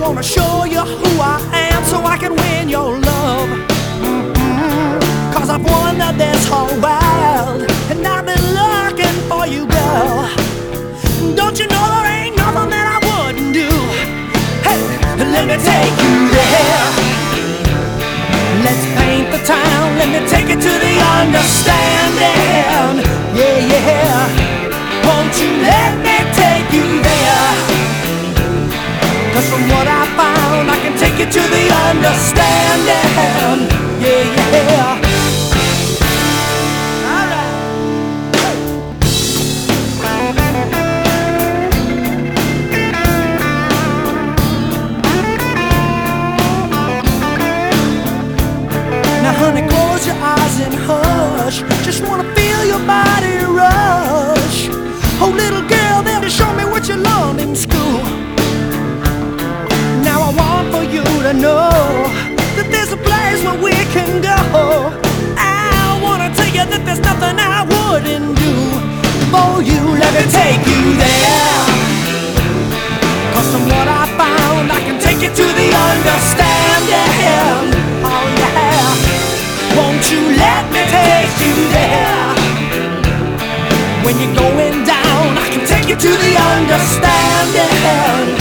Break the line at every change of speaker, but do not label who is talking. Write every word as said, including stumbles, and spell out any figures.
wanna show you who I am so I can win your love. Mm-hmm. Cause I've wandered this whole world and I've been looking for you, girl. Don't you know there ain't nothing that I wouldn't do? Hey, let me take you there. Let's paint the town, let me take it to the understanding. Yeah, yeah. Won't you let me take you there? Cause from what I found, I can take you to the understanding. Yeah, yeah. Now honey, close your eyes and hush. Just wanna feel your body rush. Oh little girl, there to show me what you learned in school. Now I want for you to know that there's a place where we can go. I wanna tell you that there's nothing I wouldn't do for you. Let me take you there. Cause from what I found, I can take you to the understanding. Oh yeah. Won't you let me take you there? When you're going down, I can take you to the understanding.